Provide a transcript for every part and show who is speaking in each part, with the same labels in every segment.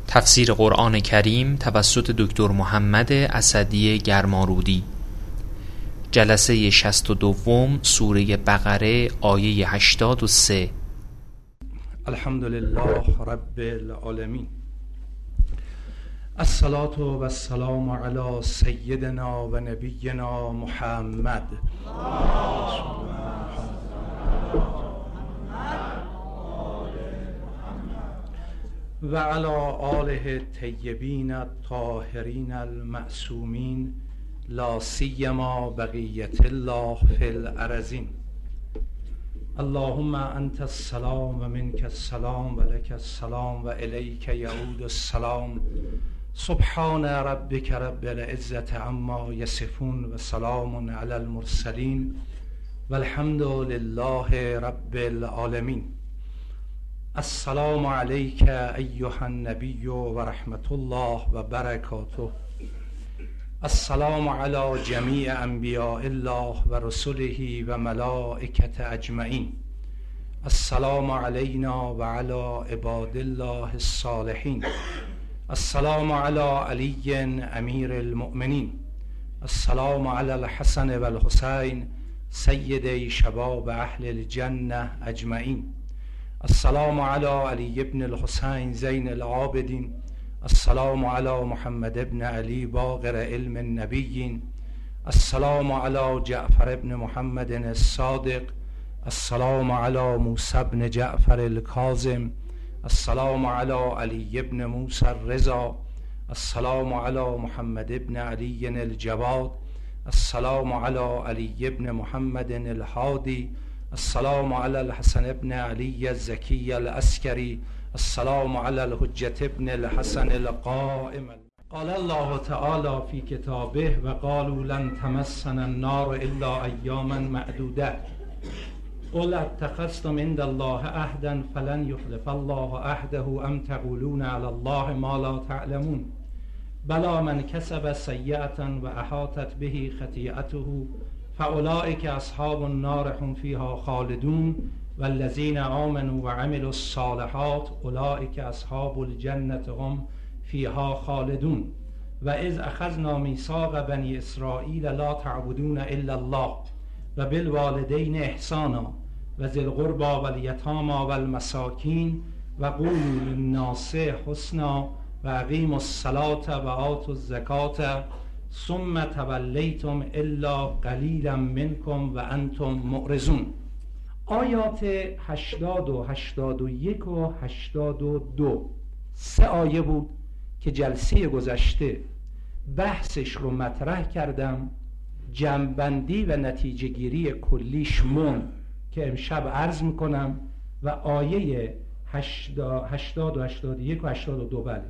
Speaker 1: تفسیر قرآن کریم توسط دکتر محمد اسدی گرمارودی. جلسه 62 سوره بقره آیه 83.
Speaker 2: الحمد لله رب العالمین، الصلاة و السلام علی سیدنا و نبینا محمد و علی آله الطیبین الطاهرین المعصومین، لا سیما بقیت الله فی الارضین. اللهم انت السلام و منک السلام و لک السلام و الیک یعود السلام. سبحان ربک رب العزة عما یصفون و سلام علی المرسلین و الحمد لله رب العالمین. السلام علیک ایها النبی و رحمت الله و برکاته. السلام علی جمیع انبیاء الله و رسله و ملائکته اجمعین. السلام علینا و علی عباد الله الصالحین. السلام علی علی امیر المؤمنین. السلام علی الحسن و الحسین سیدی شباب اهل الجنه اجمعین. السلام علی علی ابن الحسین زین العابدین. السلام علی محمد ابن علی باقر علم النبیین. السلام علی جعفر ابن محمد الصادق. السلام علی موسی ابن جعفر الکاظم. السلام علی علی ابن موسی الرضا. السلام علی محمد ابن علی الجواد. السلام علی علی ابن محمد الهادی. السلام علی الحسن ابن علی الزکی العسکری. السلام علی الحجة ابن الحسن القائم. قال الله تعالی فی کتابه و قالوا لن تمسنا النار الا ایاما معدوده قل اتخذتم عند الله عهدا فلن یخلف الله عهده ام تقولون علی الله ما لا تعلمون. بلی من کسب سیئة و احاطت به خطیئته فاولئک اصحاب النار هم فیها خالدون والذین آمنوا و عملوا الصالحات اولئک اصحاب الجنة هم فیها خالدون. و اذ اخذنا میثاق بنی اسرائیل لا تعبدون الا الله و بالوالدین احسانا و ذی القربى والیتامی والمساکین و قولوا للناس حسنا و اقیموا الصلاة و آتوا الزکاة ثم تولیتم الا قلیلا منکم و انتم معرضون. آیات 80 و 81 و 82 سه آیه بود که جلسه گذشته بحثش رو مطرح کردم، جمع‌بندی و نتیجه گیری کلیش که امشب عرض میکنم و آیه 80 و 81 و 82 بله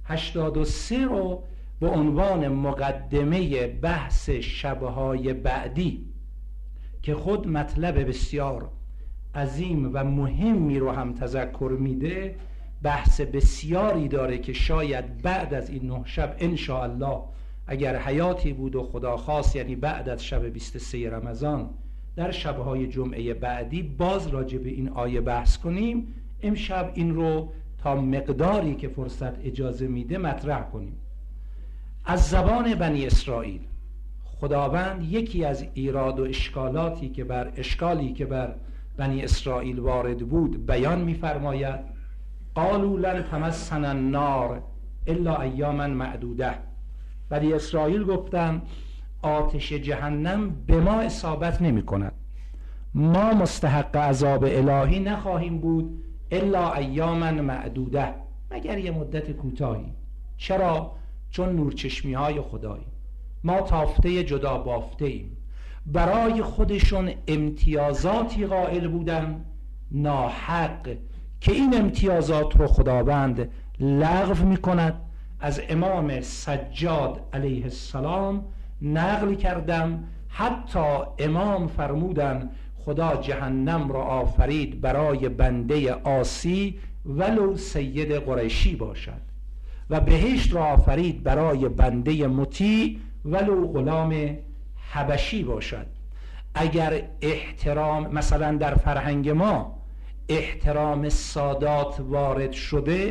Speaker 2: 83 رو به عنوان مقدمه بحث شبهای بعدی که خود مطلب بسیار عظیم و مهمی رو هم تذکر میده، بحث بسیاری داره که شاید بعد از این 9 شب انشاءالله اگر حیاتی بود و خدا خواست، یعنی بعد از شب 23 رمضان در شبهای جمعه بعدی باز راجع به این آیه بحث کنیم. امشب این رو تا مقداری که فرصت اجازه میده مطرح کنیم. از زبان بنی اسرائیل خداوند یکی از ایراد و اشکالی که بر بنی اسرائیل وارد بود بیان می‌فرماید. قالوا لن تمسنا النار الا ایاما معدوده. بنی اسرائیل گفتند آتش جهنم به ما اصابت نمی‌کند، ما مستحق عذاب الهی نخواهیم بود الا ایاما معدوده، مگر یه مدت کوتاهی. چرا؟ چون نورچشمی‌های خدایی، ما تافته جدا بافته ایم. برای خودشون امتیازاتی قائل بودن ناحق که این امتیازات رو خداوند لغو می‌کند. از امام سجاد علیه السلام نقل کردم حتی امام فرمودن خدا جهنم را آفرید برای بنده عاصی ولو سید قریشی باشد و بهشت را آفرید برای بنده مطیع ولو غلام حبشی باشد. اگر احترام مثلا در فرهنگ ما احترام سادات وارد شده،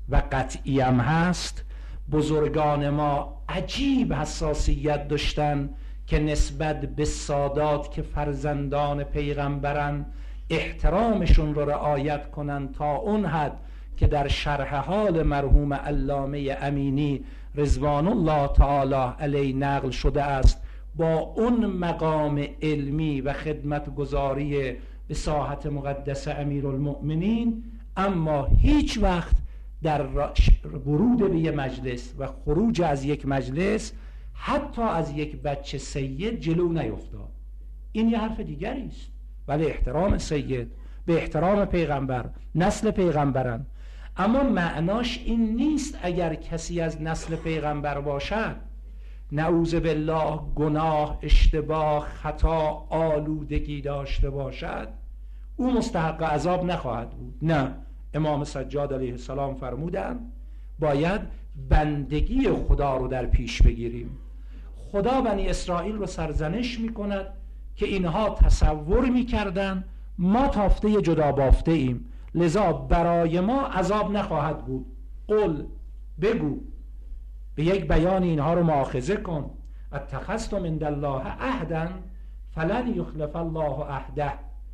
Speaker 2: و قطعی هم هست. بزرگان ما عجیب حساسیت داشتن که نسبت به سادات که فرزندان پیغمبرن احترامشون رو رعایت کنن، تا اون حد که در شرح حال مرحوم علامه امینی رضوان الله تعالی علیه نقل شده است، با اون مقام علمی و خدمتگزاری به ساحت مقدس امیرالمؤمنین، اما هیچ وقت در ورود به یک مجلس و خروج از یک مجلس حتی از یک بچه سید جلو نیفتاد. این یه حرف دیگری است، ولی احترام سید به احترام پیغمبر، نسل پیغمبرن. اما معناش این نیست اگر کسی از نسل پیغمبر باشد، نعوذ بالله گناه، اشتباه، خطا، آلودگی داشته باشد، او مستحق عذاب نخواهد بود. نه، امام سجاد علیه السلام فرمودن باید بندگی خدا رو در پیش بگیریم. خدا بنی اسرائیل رو سرزنش میکند که اینها تصور میکردن ما تافته جدا بافته ایم، لذا برای ما عذاب نخواهد بود. قل، بگو، به یک بیان اینها رو مؤاخذه کن، اتخذتم عند الله عهدا فلن یخلف الله عهده.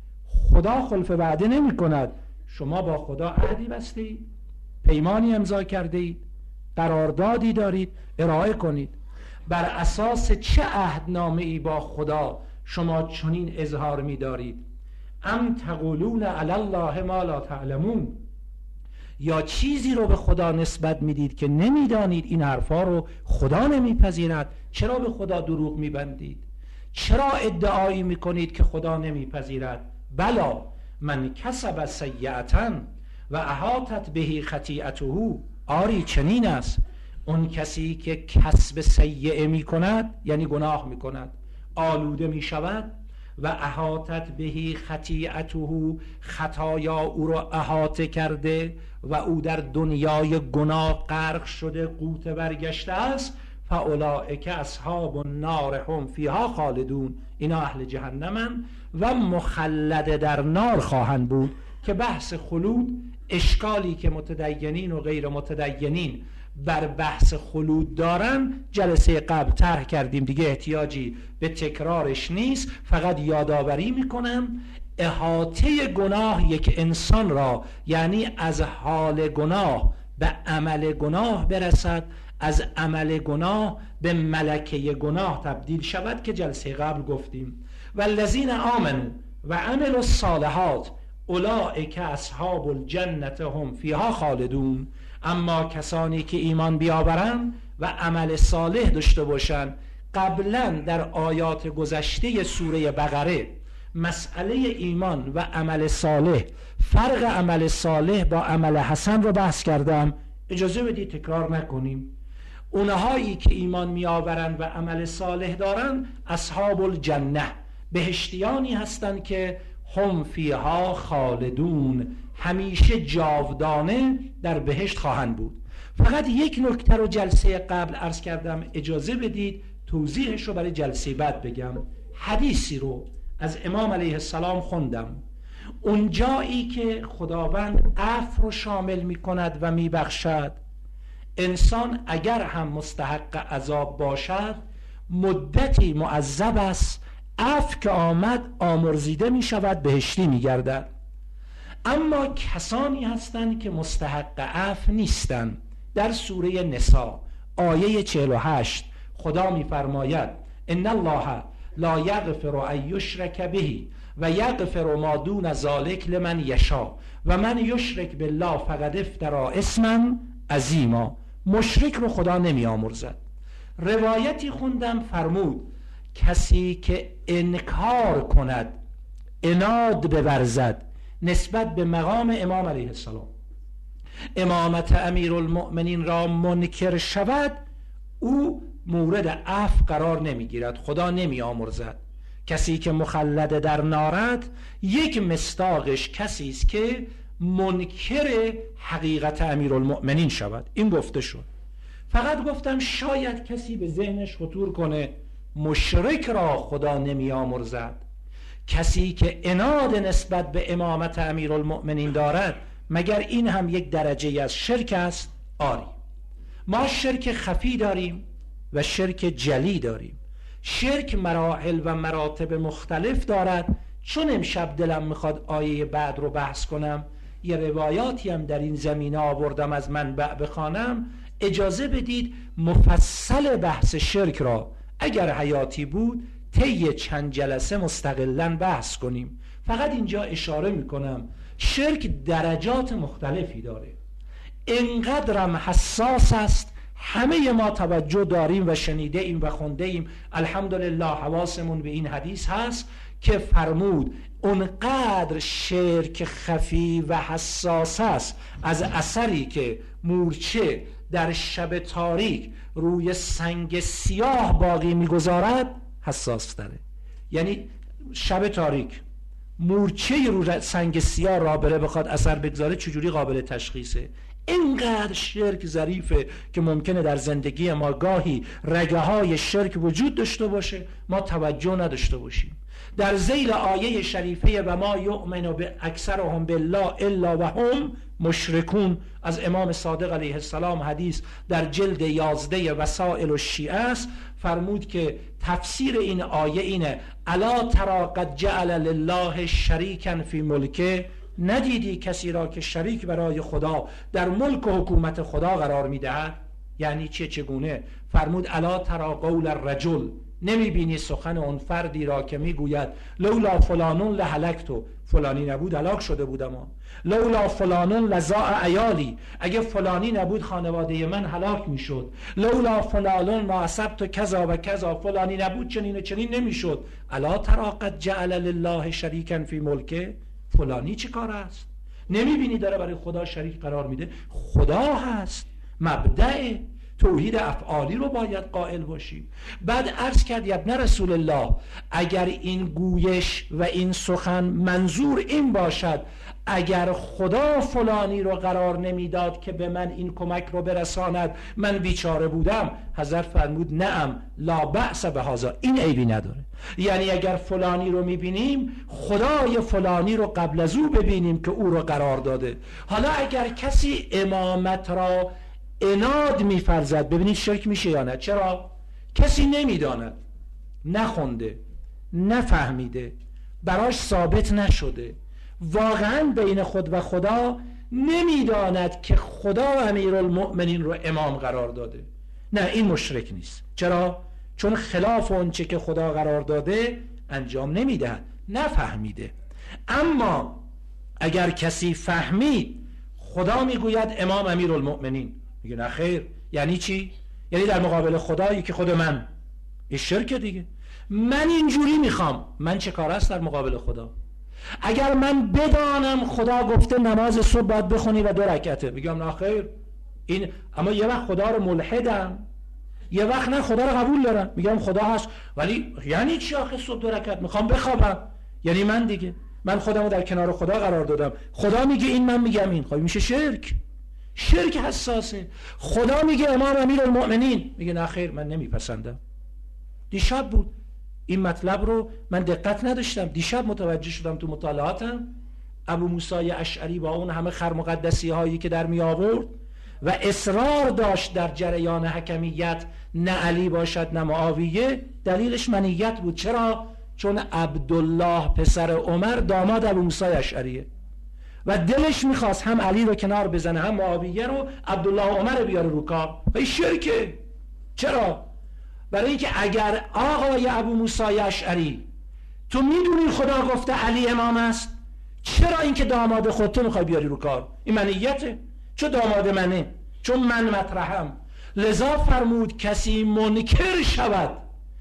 Speaker 2: خدا خلف وعده نمی کند. شما با خدا عهدی بستید، پیمانی امضا کردید، قراردادی دارید، ارائه کنید. بر اساس چه عهدنامه‌ای با خدا شما چنین اظهار می دارید؟ ام تقولون علی الله ما لا تعلمون، یا چیزی رو به خدا نسبت میدید که نمیدانید. این حرفا رو خدا نمیپذیرد. چرا به خدا دروغ میبندید؟ چرا ادعایی میکنید که خدا نمیپذیرد؟ بلا من کسب سیئتا و احاطت به خطیئته، آری چنین است. اون کسی که کسب سیئه میکند یعنی گناه میکند، آلوده میشود، و احاطت بهی خطیئته، خطایا او را احاطه کرده و او در دنیای گناه غرق شده، قوت برگشته است. فاولئک اصحاب النار هم فیها خالدون، اینا اهل جهنمن و مخلد در نار خواهند بود. که بحث خلود، اشکالی که متدینین و غیر متدینین بر بحث خلود دارن جلسه قبل طرح کردیم، دیگه احتیاجی به تکرارش نیست. فقط یادآوری میکنم احاطه گناه یک انسان را، یعنی از حال گناه به عمل گناه برسد، از عمل گناه به ملکه گناه تبدیل شود، که جلسه قبل گفتیم. والذین آمنوا و عملوا الصالحات اولئک اصحاب الجنة هم فیها خالدون. اما کسانی که ایمان بیاورند و عمل صالح داشته باشند، قبلا در آیات گذشته سوره بقره مسئله ایمان و عمل صالح، فرق عمل صالح با عمل حسن رو بحث کردم. اجازه بدید تکرار نکنیم. اونهایی که ایمان میآورند و عمل صالح دارند اصحاب الجنه، بهشتیانی هستند که هم فیها خالدون، همیشه جاودانه در بهشت خواهند بود. فقط یک نکته رو جلسه قبل عرض کردم، اجازه بدید توضیحش رو برای جلسه بعد بگم. حدیثی رو از امام علیه السلام خوندم، اون جایی که خداوند عفو رو شامل می کند و می بخشد. انسان اگر هم مستحق عذاب باشد مدتی معذب است، عفو که آمد آمرزیده می شود، بهشتی می گردد. اما کسانی هستند که مستحق عفو نیستند. در سوره نساء آیه 48 خدا می فرماید ان الله لا یغفر ان یشرک به و یغفر ما دون ذلک لمن یشاء و من یشرک بالله فقد افتری اثما عظیما. مشرک رو خدا نمی آمرزد. روایتی خوندم فرمود کسی که انکار کند، عناد بورزد نسبت به مقام امام علیه السلام، امامت امیرالمؤمنین را منکر شود، او مورد عفو قرار نمیگیرد، خدا نمی آمرزد. کسی که مخلد در نارد، یک مصداقش کسی است که منکر حقیقت امیرالمؤمنین شود. این گفته شد. فقط گفتم شاید کسی به ذهنش خطور کنه مشرک را خدا نمی آمرزد. کسی که عناد نسبت به امامت امیرالمؤمنین دارد مگر این هم یک درجه از شرک است؟ آری. ما شرک خفی داریم و شرک جلی داریم. شرک مراحل و مراتب مختلف دارد. چون امشب دلم میخواد آیه بعد رو بحث کنم، یه روایاتی هم در این زمینه آوردم از منبع بخوانم، اجازه بدید مفصل بحث شرک را اگر حیاتی بود طی چند جلسه مستقلاً بحث کنیم. فقط اینجا اشاره میکنم شرک درجات مختلفی داره، اینقدرم حساس است. همه ما توجه داریم و شنیده ایم و خونده ایم، الحمدلله حواسمون به این حدیث هست که فرمود اونقدر شرک خفی و حساس است از اثری که مورچه در شب تاریک روی سنگ سیاه باقی میگذارد حساس تره. یعنی شب تاریک مورچه رو سنگ سیاه را بره بخواد اثر بگذاره چجوری قابل تشخیصه؟ اینقدر شرک ظریفه که ممکنه در زندگی ما گاهی رگه های شرک وجود داشته باشه ما توجه نداشته باشیم. در ذیل آیه شریفه و ما یؤمن اکثرهم بالله الا و هم مشرکون از امام صادق علیه السلام حدیث در جلد 11 وسائل الشیعه است، فرمود که تفسیر این آیه اینه الا تری قد جعل لله شریکا فی ملکه، ندیدی کسی را که شریک برای خدا در ملک و حکومت خدا قرار میدهد؟ یعنی چگونه؟ فرمود الا تری قول الرجل، نمی بینی سخن اون فردی را که میگوید لولا فلانون لهلکتو، فلانی نبود هلاک شده بودم، لولا فلانون لزاع عیالی، اگه فلانی نبود خانواده من هلاک میشد، لولا فلانون ما اصبت کذا و کذا، فلانی نبود چنین و چنین نمیشد. الا تری قد جعل لله شریکا فی ملکه، فلانی چی کار است؟ نمی بینی داره برای خدا شریک قرار میده؟ خدا هست، مبدأ توحید افعالی رو باید قائل باشیم. بعد عرض کرد ابن رسول الله اگر این گویش و این سخن منظور این باشد اگر خدا فلانی رو قرار نمیداد که به من این کمک رو برساند من بیچاره بودم، حضرت فرمود نعم لا بأس بهذا، این عیبی نداره. یعنی اگر فلانی رو میبینیم خدای فلانی رو قبل از او ببینیم که او رو قرار داده. حالا اگر کسی امامت را عناد می‌فرزد، ببینید شرک میشه یا نه؟ چرا؟ کسی نمیداند، نخونده، نفهمیده، براش ثابت نشده، واقعا بین خود و خدا نمیداند که خدا امیرالمؤمنین رو امام قرار داده. نه، این مشرک نیست. چرا؟ چون خلاف اون چه که خدا قرار داده انجام نمیدهد، نفهمیده. اما اگر کسی فهمید خدا میگوید امام امیرالمؤمنین، میگه نه خیر. یعنی چی؟ یعنی در مقابل خدایی که خود من، این شرک دیگه. من اینجوری میخوام، من چه کار است در مقابل خدا؟ اگر من بدانم خدا گفته نماز صبح باید بخونی و 2 رکعته، میگم نه خیر این، اما یه وقت خدا رو ملحدم، یه وقت نه خدا رو قبول دارم، میگم خدا هست ولی یعنی چی آخه صبح 2 رکعت میخوام بخوابم؟ یعنی من دیگه من خودمو در کنار خدا قرار دادم، خدا میگه این من میگم این، خب میشه شرک. شرک حساسه. خدا میگه امام امیرالمؤمنین، میگه نه خیر من نمیپسندم. دیشب بود این مطلب رو من دقت نداشتم، دیشب متوجه شدم تو مطالعاتم ابو موسی اشعری با اون همه خرمقدسی هایی که در می آورد و اصرار داشت در جریان حکمیت نه علی باشد نه معاویه، دلیلش منیت بود. چرا؟ چون عبدالله پسر عمر داماد ابو موسی اشعریه و دلش میخواست هم علی رو کنار بزنه هم معاویه رو، عبدالله عمر بیاره رو کار. و این شرکه. چرا؟ برای اینکه اگر آقای ابو موسی اشعری تو میدونی خدا گفته علی امام است، چرا اینکه داماد خودت میخوای بیاری رو کار؟ این منیته، چون داماد منه، چون من مطرحم. لذا فرمود کسی منکر شود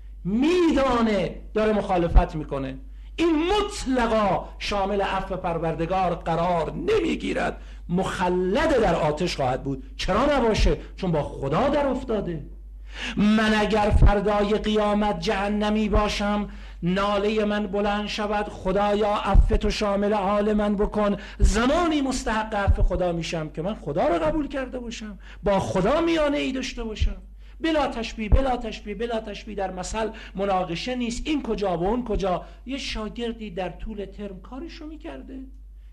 Speaker 2: میدانه داره مخالفت میکنه، این مطلقا شامل عفو پروردگار قرار نمیگیرد، مخلد در آتش خواهد بود. چرا نباشه؟ چون با خدا در افتاده. من اگر فردای قیامت جهنمی باشم ناله من بلند شود خدایا عفو تو شامل حال من بکن، زمانی مستحق عفو خدا میشم که من خدا رو قبول کرده باشم، با خدا میانه ای داشته باشم. بلا تشبیه بلا تشبیه بلا تشبیه در مثل مناقشه نیست، این کجا و اون کجا. یه شاگردی در طول ترم کارشو میکرده،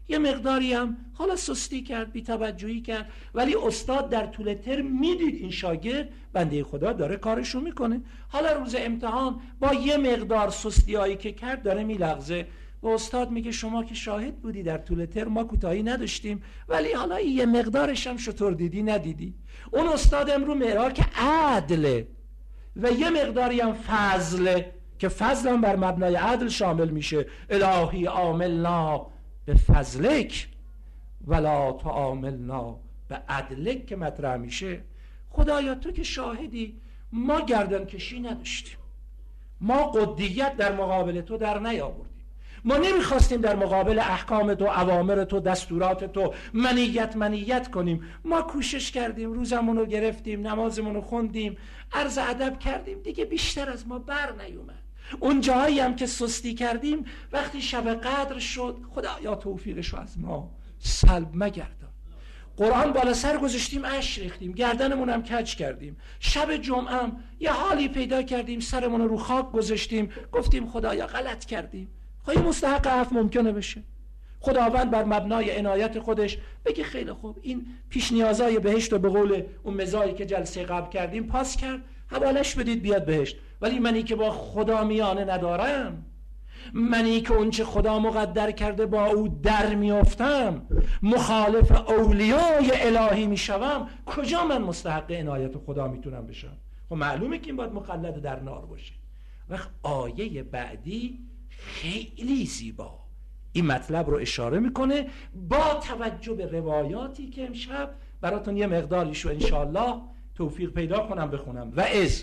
Speaker 2: یه مقداری هم حالا سستی کرد، بی توجهی کرد، ولی استاد در طول ترم میدید این شاگرد بنده خدا داره کارشو میکنه. حالا روز امتحان با یه مقدار سستی هایی که کرد داره میلغزه و استاد میگه شما که شاهد بودی در طول ترم ما کوتاهی نداشتیم، ولی حالا یه مقدارش هم شطور دیدی ندیدی. اون استاد امرو مراک عدله و یه مقداری هم فضله که فضل هم بر مبنای عدل شامل میشه. الهی عاملنا به فضلک ولا تعاملنا به عدلک که مطرح میشه. خدایا تو که شاهدی ما گردن کشی نداشتیم، ما قدیت در مقابل تو در نیاوردیم، ما نمیخواستیم در مقابل احکام تو، اوامر تو، دستورات تو منیت کنیم. ما کوشش کردیم، روزمون رو گرفتیم، نمازمون رو خوندیم، عرض ادب کردیم، دیگه بیشتر از ما بر نیومد. اون جایی هم که سستی کردیم وقتی شب قدر شد خدایا توفیقش رو از ما سلب مگردان. قرآن بالا سر گذاشتیم، اشک ریختیم، گردنمون هم کج کردیم. شب جمعه هم یه حالی پیدا کردیم، سرمون رو خاک گذاشتیم، گفتیم خدایا غلط کردیم. خواهی مستحق عفو ممکنه بشه. خداوند بر مبنای عنایت خودش بگه خیلی خوب این پیش نیازای بهشت رو به قول اون مزایی که جلسه قبل کردیم پاس کرد، حوالش بدید بیاد بهشت. ولی منی که با خدا میانه ندارم، منی که اون چه خدا مقدر کرده با او در میافتم، مخالف اولیای الهی میشوم، کجا من مستحق عنایت خدا میتونم بشم؟ خب معلومه که این باید مخلد در نار باشه. وقت آیه بعدی خیلی زیبا این مطلب رو اشاره میکنه با توجه به روایاتی که امشب براتون یه مقداریشو انشاءالله توفیق پیدا کنم بخونم. و از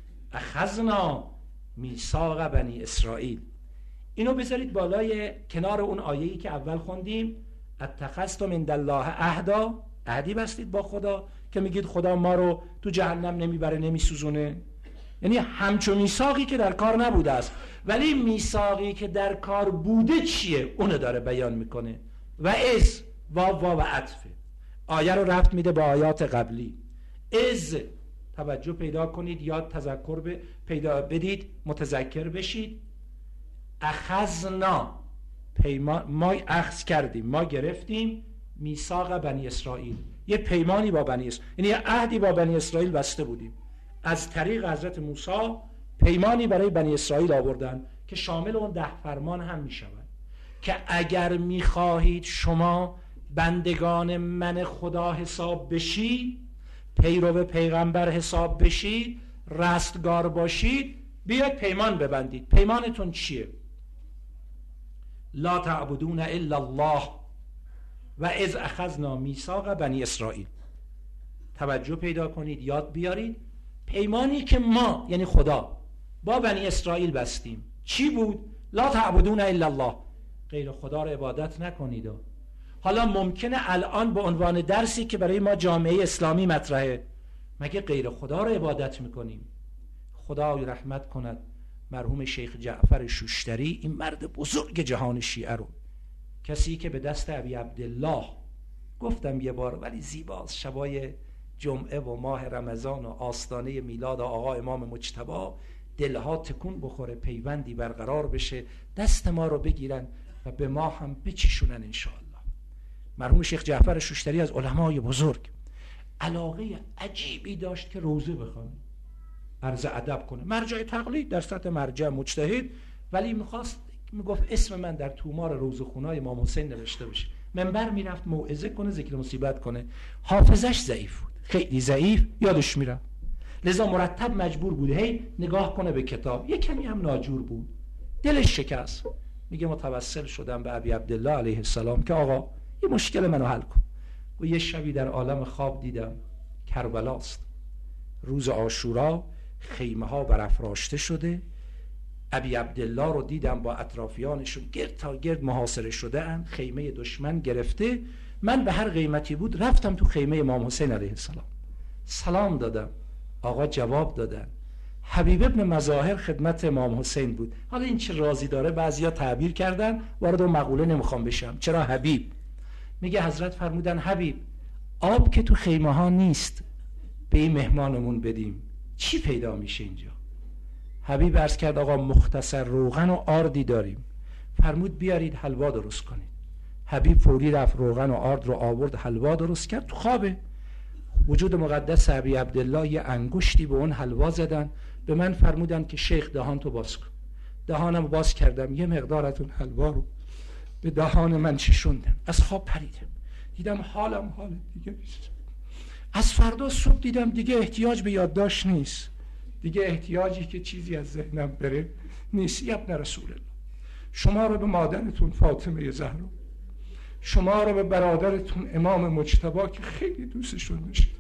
Speaker 2: اخذنا میثاق بنی اسرائیل، اینو بذارید بالای کنار اون آیه‌ای که اول خوندیم، اتخذتم عند الله عهدا، عهدی بستید با خدا که میگید خدا ما رو تو جهنم نمیبره نمیسوزونه. یعنی همچون میثاقی که در کار نبوده است، ولی میثاقی که در کار بوده چیه اونو داره بیان میکنه. و از واو و عطفه، آیه رو رفت میده با آیات قبلی. از توجه پیدا کنید، یاد تذکر پیدا بدید، متذکر بشید. اخذنا پیمان، ما اخذ کردیم، ما گرفتیم، میثاق بنی اسرائیل، یه پیمانی با بنی اسرائیل، یعنی یه عهدی با بنی اسرائیل بسته بودیم. از طریق حضرت موسی پیمانی برای بنی اسرائیل آوردن که شامل اون 10 فرمان هم می شود که اگر می خواهید شما بندگان من خدا حساب بشید، پیرو پیغمبر حساب بشید، رستگار باشید، بیاید پیمان ببندید. پیمانتون چیه؟ لا تعبدون الا الله و از اخذنا میثاق بنی اسرائیل. توجه پیدا کنید، یاد بیارید. پیمانی که ما یعنی خدا با بنی اسرائیل بستیم چی بود؟ لا تعبدون الا الله، غیر خدا رو عبادت نکنید. حالا ممکنه الان به عنوان درسی که برای ما جامعه اسلامی مطرحه، مگه غیر خدا رو عبادت میکنیم؟ خدای رحمت کند مرحوم شیخ جعفر شوشتری، این مرد بزرگ جهان شیعه رو، کسی که به دست ابی عبدالله، گفتم یه بار ولی زیباست، شبای جمعه و ماه رمضان و آستانه میلاد آقا امام مجتبی، دلها تکون بخوره، پیوندی برقرار بشه، دست ما رو بگیرن و به ما هم بچشونن انشاءالله. مرحوم شیخ جعفر شوشتری از علمای بزرگ علاقه عجیبی داشت که روزه بخونه، عرض ادب کنه، مرجع تقلید در سطح مرجع مجتهد، ولی میگفت اسم من در تومار روزخونای امام حسین نوشته بشه. منبر میرفت موعظه کنه، ذکر مصیبت کنه. حافظش ضعیف بود، خیلی ضعیف، یادش میره، لذا مرتب مجبور بود هی نگاه کنه به کتاب. یک کمی هم ناجور بود، دلش شکست. میگه متوسل شدم به ابی عبدالله علیه السلام که آقا یه مشکل منو حل کن. و یه شبی در عالم خواب دیدم کربلاست، روز عاشورا، خیمه ها برافراشته شده، ابی عبدالله رو دیدم با اطرافیانشون گرد تا گرد محاصره شده اند، خیمه دشمن گرفته. من به هر قیمتی بود رفتم تو خیمه امام حسین علیه السلام، سلام دادم، آقا جواب دادن. حبیب ابن مظاهر خدمت امام حسین بود. حالا این چه رازی داره بعضیا تعبیر کردن، وارد اون مقوله نمیخوام بشم. چرا حبیب؟ میگه حضرت فرمودن حبیب آب که تو خیمه ها نیست، به این مهمانمون بدیم، چی پیدا میشه اینجا؟ حبیب عرض کرد آقا مختصر روغن و آردی داریم. فرمود بیارید حلوا درست کنید. حبیب فوری رفت روغن و آرد رو آورد، حلوا درست کرد. تو خوابه وجود مقدس ابی عبدالله یه انگشتی به اون حلوا زدن، به من فرمودن که شیخ دهان تو باز کن. دهانم باز کردم، یه مقدار از اون حلوا رو به دهان من چشوندم. از خواب پریدم، دیدم حالم حال دیگه نیست. از فردا صبح دیدم دیگه احتیاج به یادداشت نیست، دیگه احتیاجی که چیزی از ذهنم بره نیست. یا ابن رسول الله، شما رو به مادرتون فاطمه زهرا، شما رو به برادرتون امام مجتبی که خیلی دوستشون داشتید،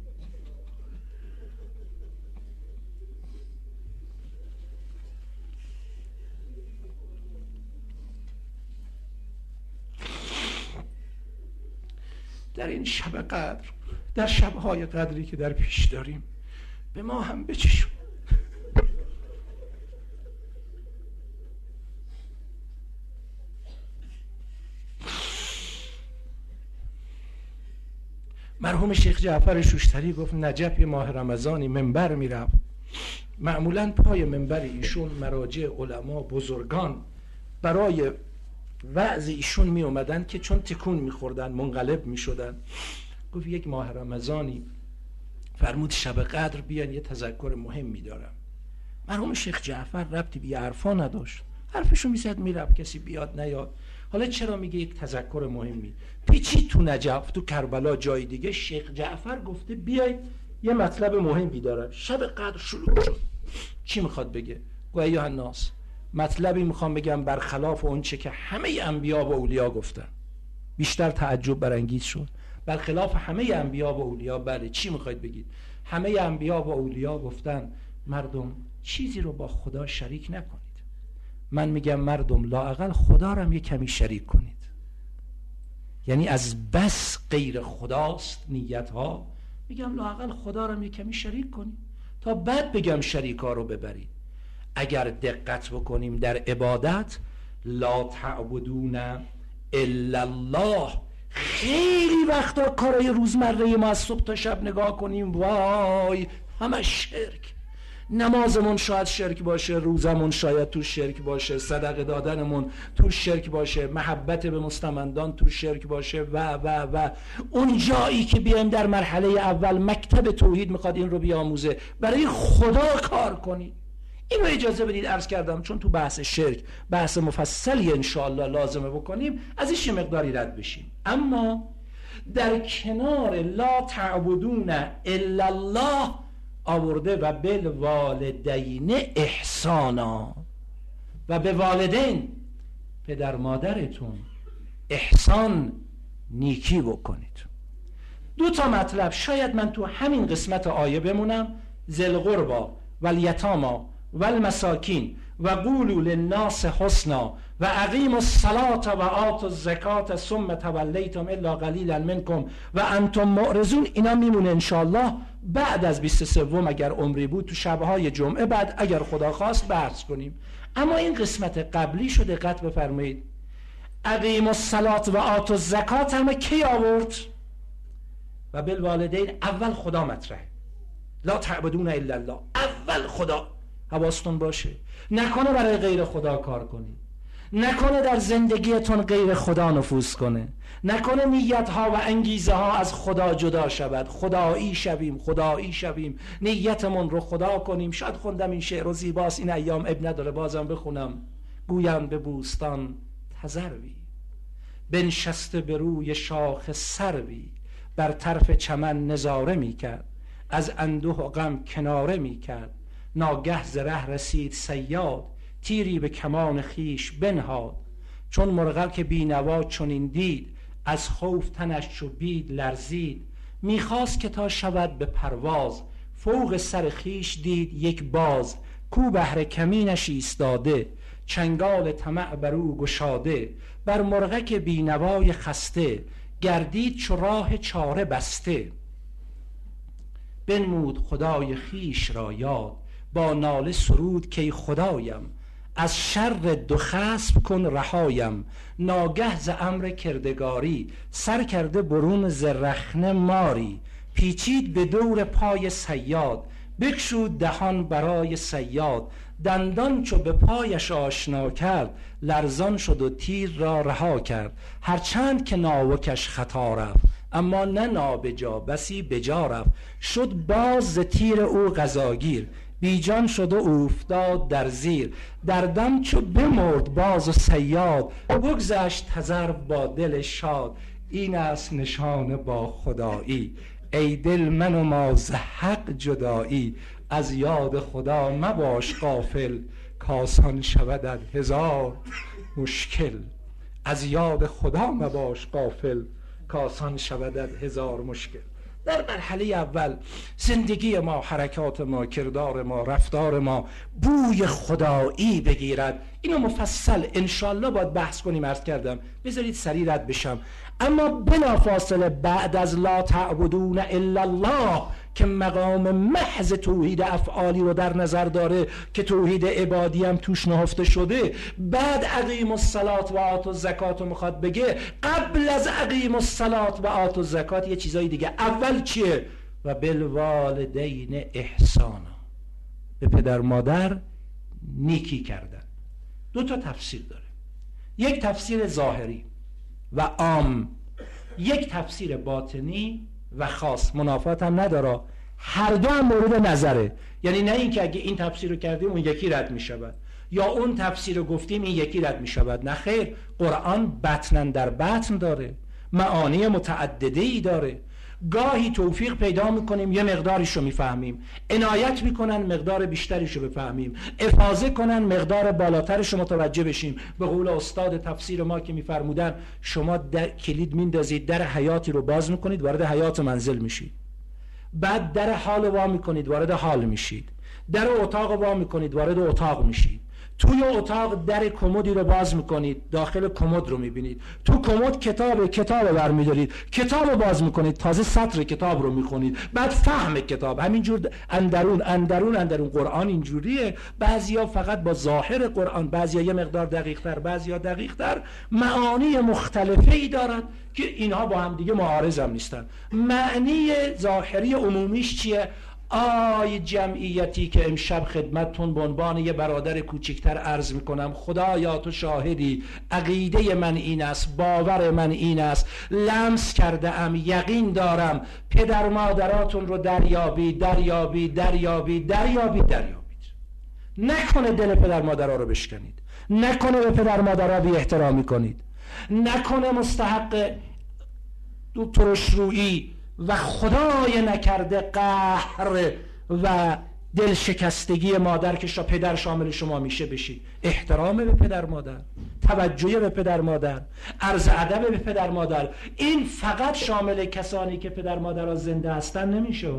Speaker 2: در این شب قدر، در شبهای قدری که در پیش داریم، به ما هم بچشون. مرحوم شیخ جعفر شوشتری گفت نجف یه ماه رمضانی منبر میرفت، معمولا پای منبر ایشون مراجع علما بزرگان برای وعظ ایشون می اومدن که چون تکون میخوردن منقلب میشدن. گفت یک ماه رمضانی فرمود شب قدر بیان یه تذکر مهمی دارم. مرحوم شیخ جعفر ربطی به حرفا نداشت، حرفشو میزد میرفت، کسی بیاد نیاد. حالا چرا میگه یک تذکر مهمی؟ پیچید تو نجف، تو کربلا، جای دیگه. شیخ جعفر گفته بیاید یه مطلب مهمی دارم. شب قدر شروع شد. چی میخواد بگه؟ گویا ایها الناس، مطلبی میخوام بگم برخلاف اون چه که همه انبیا و اولیا گفتن. بیشتر تعجب برانگیز شد. برخلاف همه انبیا و اولیا. بله، چی میخواید بگید؟ همه انبیا و اولیا گفتن مردم چیزی رو با خدا شریک نکنید. من میگم مردم لااقل خدا رو هم یه کمی شریک کنید. یعنی از بس غیر خداست نیت ها، میگم لااقل خدا رو هم یه کمی شریک کنید تا بعد بگم شریکا رو ببرید. اگر دقت بکنیم در عبادت، لا تعبدون الا الله، خیلی وقتا کارای روزمره ما از صبح تا شب نگاه کنیم وای همه شرک. نمازمون شاید شرک باشه، روزمون شاید تو شرک باشه، صدقه دادنمون تو شرک باشه، محبت به مستمندان تو شرک باشه و اون جایی که بیایم در مرحله اول مکتب توحید میخواد این رو بیاموزه، برای خدا کار کنید. این رو اجازه بدید عرض کردم چون تو بحث شرک بحث مفصلی انشاءالله لازمه بکنیم، ازش یه مقداری رد بشیم. اما در کنار لا تعبدون الا الله آورده و بالوالدین احسانا، و به والدین پدر مادرتون احسان نیکی بکنید. دو تا مطلب شاید من تو همین قسمت آیه بمونم. ذل قربا والیتاما والمساکین و قولوا للناس حسنا و اقیموا الصلاة و آتوا الزکاة ثم تولیتم الا قلیلا منکم و انتم معرضون. اینا میمونه انشاءالله بعد از 23 اگر عمری بود تو شبهای جمعه بعد اگر خدا خواست بحث کنیم. اما این قسمت قبلی شو دقت بفرمایید. اقیموا الصلاة و آتوا الزکاة همه کی آورد؟ و بالوالدین اول خدا مطرحه. لا تعبدون الا الله، اول خدا. حواستون باشه نکنه برای غیر خدا کار کنی، نکنه در زندگیتون غیر خدا نفوذ کنه، نکنه نیتها و انگیزه ها از خدا جدا شود. خدایی شویم، نیتمون رو خدا کنیم. شاید خوندم این شعر رو زیباست، این ایام اب نداره بازم بخونم. گویم به بوستان تذروی، بنشسته به روی شاخ سروی، بر طرف چمن نظاره می کرد، از اندوه و غم کناره می کرد. ناگه ز ره رسید صیاد، تیری به کمان خیش بنهاد. چون مرغک که بینوا چنین دید، از خوف تنش چو بید لرزید. میخواست که تا شود به پرواز، فوق سر خیش دید یک باز. کو بهر کمینش ایستاده، چنگال طمع بر او گشاده. بر مرغک بینوای خسته، گردید چو راه چاره بسته. بنمود خدای خیش را یاد، با ناله سرود که خدایم. از شر دو خصم کن رهایم، ناگه ز امر کردگاری. سر کرده برون ز رخنه ماری، پیچید به دور پای صیاد. بگشود دهان برای صیاد، دندان چو به پایش آشنا کرد، لرزان شد و تیر را رها کرد. هرچند که ناوکش خطا رفت، اما نه نابجا بسی بجا رفت. شد باز ز تیر او غذاگیر، بیجان شد و اوفتاد در زیر. در دم چو بمرد باز و صیاد، بگذشت تذرو با دل شاد. این است نشان با خدایی، ای دل من و ما ز حق جدایی. از یاد خدا مباش غافل، کآسان شودت هزار مشکل. از یاد خدا مباش غافل، کآسان شودت هزار مشکل. در مرحله اول زندگی ما، حرکات ما، کردار ما، رفتار ما بوی خدایی بگیرد. اینو مفصل انشالله باید بحث کنیم. عرض کردم بذارید سریع رد بشم. اما بلافاصله بعد از لا تعبدون الا الله که مقام محض توحید افعالی رو در نظر داره که توحید عبادی هم توش نهفته شده، بعد اقیم الصلاة و آتوا الزکات رو میخواد بگه. قبل از اقیم الصلاة و آتوا الزکات یه چیزای دیگه. اول چیه؟ و بالوالدین احسانا، به پدر مادر نیکی کردن. دو تا تفسیر داره، یک تفسیر ظاهری و عام، یک تفسیر باطنی و خاص. منافات هم نداره، هر دو هم مورد نظره. یعنی نه اینکه اگه این تفسیر رو کردیم اون یکی رد می شود، یا اون تفسیر رو گفتیم این یکی رد می شود. نه خیر، قرآن بطنن در بطن داره، معانی متعدده‌ای داره. گاهی توفیق پیدا میکنیم یه مقداریشو میفهمیم، عنایت میکنن مقدار بیشتریشو بفهمیم، افاضه کنن مقدار بالاترشو متوجه بشیم. به قول استاد تفسیر ما که میفرمودن شما کلید میندازید، در حیاتی رو باز میکنید، وارد حیات منزل میشید. بعد در حال وا میکنید، وارد حال میشید. در اتاق وا میکنید، وارد اتاق میشید. توی اتاق در کمدی رو باز میکنید، داخل کمد رو میبینید. تو کمد کتاب برمیدارید، کتاب رو باز میکنید، تازه سطر کتاب رو میخونید. بعد فهم کتاب همینجور اندرون. قرآن اینجوریه. بعضیا فقط با ظاهر قرآن، بعضیا یه مقدار دقیق‌تر، بعضیا دقیق‌تر، معانی مختلفی دارن که اینها با هم دیگه معارض هم نیستن. معنی ظاهری عمومیش چیه؟ آی جمعیتی که امشب خدمتتون به عنوان یه برادر کوچکتر عرض میکنم، خدایا تو شاهدی، عقیده من این است، باور من این است، لمس کرده ام، یقین دارم پدر مادراتون رو دریابید. نکنه دل پدر مادرها رو بشکنید، نکنه به پدر مادرها بی احترامی کنید، نکنه مستحق ترشرویی و خدای نکرده قهر و دل شکستگی مادر که پدر شامل شما میشه بشید. احترام به پدر مادر، توجه به پدر مادر، عرض ادب به پدر مادر، این فقط شامل کسانی که پدر مادرها زنده هستن نمیشه.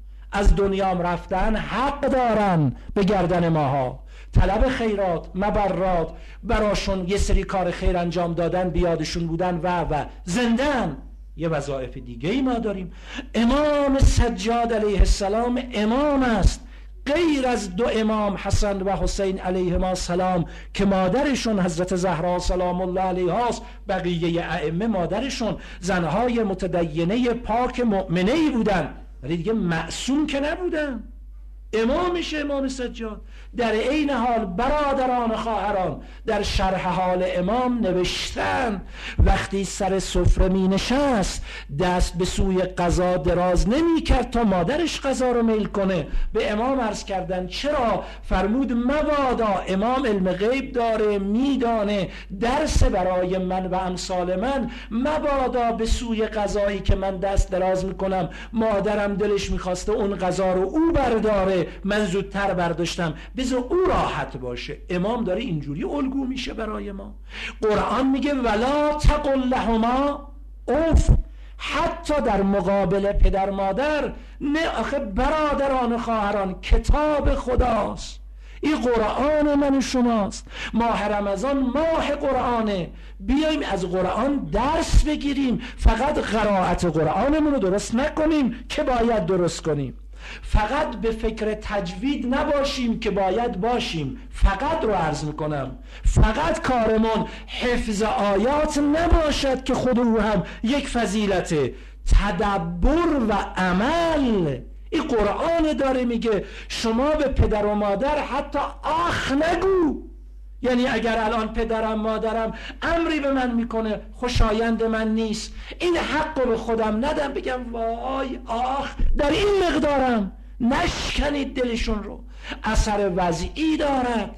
Speaker 2: از دنیام رفتن حق دارن به گردن ماها. طلب خیرات، مبرات، براشون یه سری کار خیر انجام دادن، بیادشون بودن و زندن. یه وظایف دیگه ای ما داریم. امام سجاد علیه السلام امام است، غیر از دو امام حسن و حسین علیهما السلام که مادرشون حضرت زهرا سلام الله علیها است. بقیه ائمه مادرشون زنهای متدینه پاک مؤمنه ای بودن، ولی دیگه معصوم که نبودن. امامش امام سجاد. در عین حال برادران خواهران در شرح حال امام نوشتن وقتی سر سفره می نشست دست به سوی غذا دراز نمی کرد تا مادرش غذا رو میل کنه. به امام عرض کردن چرا؟ فرمود مبادا، امام علم غیب داره، میدانه درس برای من و امثال من، مبادا به سوی غذایی که من دست دراز میکنم مادرم دلش میخواسته اون غذا رو او برداره، من زودتر برداشتم، بذار او راحت باشه. امام داره اینجوری الگو میشه برای ما. قرآن میگه ولا تقل لهما اف، حتی در مقابل پدر مادر نه. آخه برادران خواهران کتاب خداست، این قرآن من شماست. ماه رمضان ماه قرآنه، بیایم از قرآن درس بگیریم. فقط قرائت قرآنمون رو درست نکنیم که باید درست کنیم، فقط به فکر تجوید نباشیم که باید باشیم. فقط رو عرض میکنم، فقط کارمون حفظ آیات نباشد که خود او هم یک فضیلته. تدبر و عمل، این قرآن داره میگه شما به پدر و مادر حتی آخ نگو. یعنی اگر الان پدرم مادرم امری به من میکنه خوشایند من نیست، این حق رو به خودم ندم بگم وای آخ در این مقدارم، نشکنید دلشون رو. اثر وضعی دارد،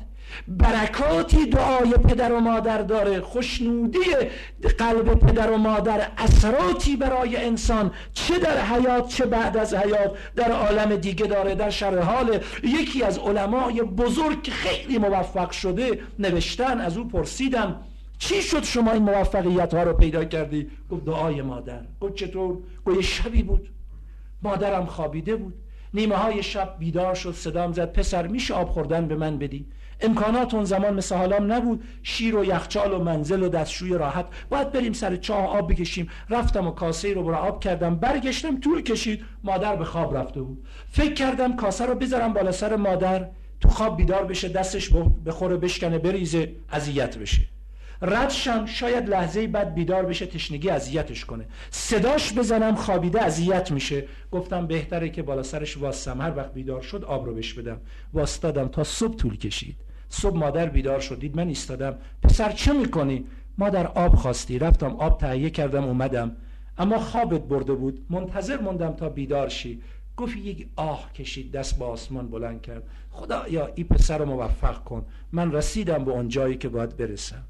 Speaker 2: برکاتی دعای پدر و مادر داره، خوشنودی قلب پدر و مادر اثراتی برای انسان چه در حیات چه بعد از حیات در عالم دیگه داره. در شرح حال یکی از علمای بزرگ که خیلی موفق شده نوشتن، از او پرسیدم چی شد شما این موفقیت ها رو پیدا کردی؟ گفت دعای مادر. گفت چطور؟ گفت شبی بود مادرم خوابیده بود، نیمه های شب بیدار شد، صدام زد پسر میشه آب خوردن به من بدی؟ امکانات اون زمان مثل حالام نبود، شیر و یخچال و منزل و دستشوی راحت، باید بریم سر چاه آب بکشیم. رفتم و کاسه رو برای آب کردم، برگشتم طول کشید، مادر به خواب رفته بود. فکر کردم کاسه رو بذارم بالا سر مادر، تو خواب بیدار بشه، دستش بخوره بشکنه بریزه اذیت بشه. ردشم شاید لحظه بعد بیدار بشه تشنگی اذیتش کنه، صداش بزنم خوابیده اذیت میشه. گفتم بهتره که بالا سرش واسم، هر وقت بیدار شد آب رو بهش بدم. واسطادم تا صبح طول کشید. صبح مادر بیدار شد، دید من ایستادم، پسر چه میکنی؟ مادر آب خواستی، رفتم آب تهیه کردم اومدم، اما خوابت برده بود، منتظر موندم تا بیدار شی. گفت یک آه کشید، دست با آسمان بلند کرد، خدایا این پسر رو موفق کن، من رسیدم به اون جایی که باید برسم.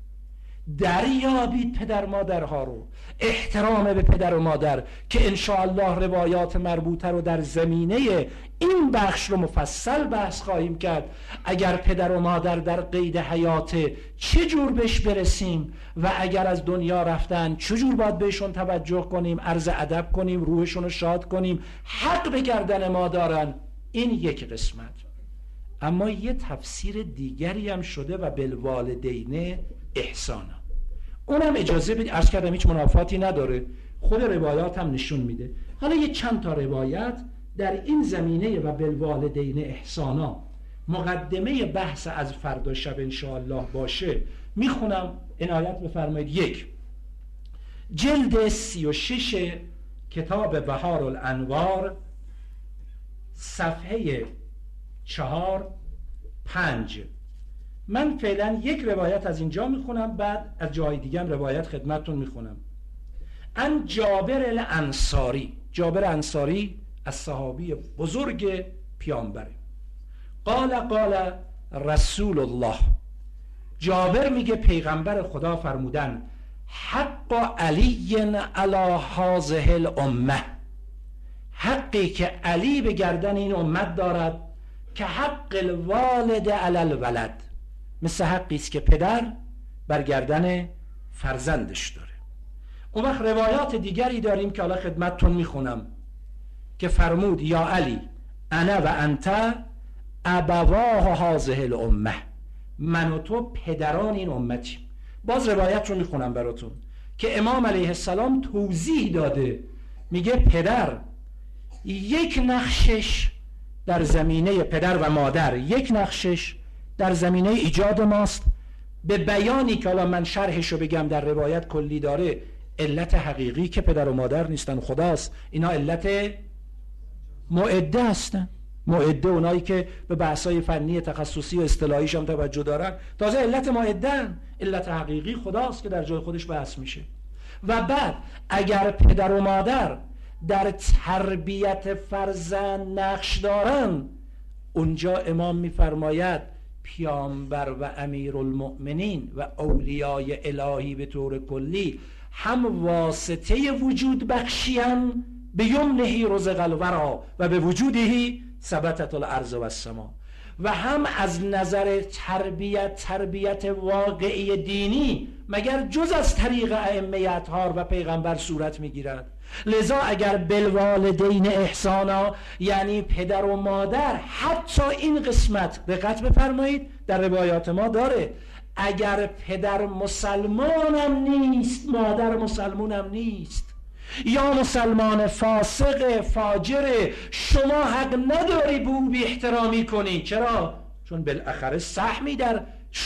Speaker 2: دریابید پدر مادرها رو، احترام به پدر و مادر که انشاءالله روایات مربوطه رو در زمینه این بخش رو مفصل بحث خواهیم کرد. اگر پدر و مادر در قید حیات چجور بهش برسیم و اگر از دنیا رفتن چجور باید بهشون توجه کنیم، عرض ادب کنیم، روحشون رو شاد کنیم، حق به گردن ما دارن. این یک قسمت. اما یه تفسیر دیگری هم شده و بالوالدین احسانا، اونم اجازه بدید، عرض کردم هیچ منافاتی نداره، خود روایات هم نشون میده. حالا یه چند تا روایت در این زمینه و بالوالدین احسانا مقدمه بحث از فردا شب انشاءالله باشه میخونم، عنایت بفرمایید. یک، جلد 36 کتاب بهار الانوار، صفحه 4-5. من فعلا یک روایت از اینجا میخونم، بعد از جای دیگه هم روایت خدمتتون میخونم. ان جابر الانصاری، جابر انصاری از صحابی بزرگ پیامبره. قال رسول الله، جابر میگه پیغمبر خدا فرمودن حق علی علی هذه الامه، حقی که علی به گردن این امت دارد که حق الوالد علی الولد، مثل حقی است که پدر بر گردن فرزندش داره. اون وقت روایات دیگری داریم که حالا خدمتتون میخونم که فرمود یا علی انا و انت ابواه هذه الامه، من و تو پدران این امتیم. باز روایت رو میخونم براتون که امام علیه السلام توضیح داده، میگه پدر یک نقشش در زمینه، پدر و مادر یک نقشش در زمینه ایجاد ماست، به بیانی که حالا من شرحشو بگم در روایت کلی داره. علت حقیقی که پدر و مادر نیستن خداست، اینا علت معده هستن. معده اونایی که به بحثای فنی تخصصی و اصطلاحیش هم توجه دارن، تازه علت معدن، علت حقیقی خداست که در جای خودش بحث میشه. و بعد اگر پدر و مادر در تربیت فرزند نقش دارن، اونجا امام میفرماید پیامبر و امیرالمؤمنین و اولیای الهی به طور کلی هم واسطه وجود بخشیان به یمنه رزق الورا و به وجوده ثبتت الارض و السما، و هم از نظر تربیت واقعی دینی مگر جز از طریق ائمه اطهار و پیغمبر صورت میگیرد. لذا اگر بالوالدین احسانا یعنی پدر و مادر، حتی این قسمت دقت بفرمایید در روایات ما داره، اگر پدر مسلمانم نیست مادر مسلمانم نیست، یا مسلمان فاسق فاجر، شما حق نداری به او بی احترامی کنی. چرا؟ چون بالاخره سهمی در